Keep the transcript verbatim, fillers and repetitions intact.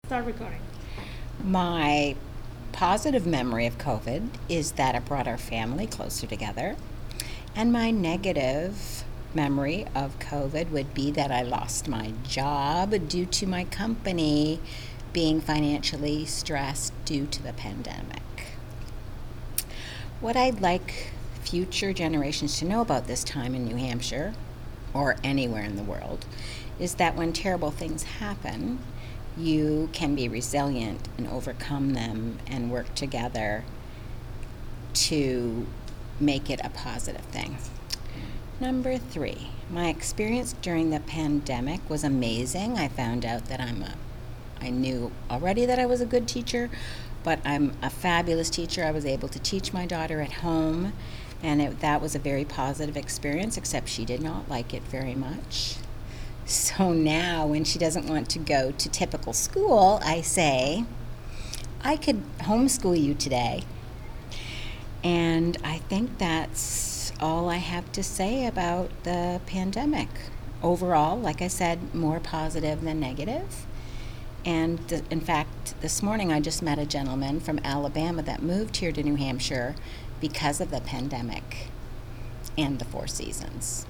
Start recording. My positive memory of COVID is that it brought our family closer together. And my negative memory of COVID would be that I lost my job due to my company being financially stressed due to the pandemic. What I'd like future generations to know about this time in New Hampshire, or anywhere in the world, is that when terrible things happen, you can be resilient and overcome them and work together to make it a positive thing. Number three, my experience during the pandemic was amazing. I found out that I'm a, I knew already that I was a good teacher, but I'm a fabulous teacher. I was able to teach my daughter at home, and it, that was a very positive experience, except she did not like it very much. So now when she doesn't want to go to typical school, I say, I could homeschool you today. And I think that's all I have to say about the pandemic. Overall, like I said, more positive than negative. And th- in fact, this morning I just met a gentleman from Alabama that moved here to New Hampshire because of the pandemic and the Four Seasons.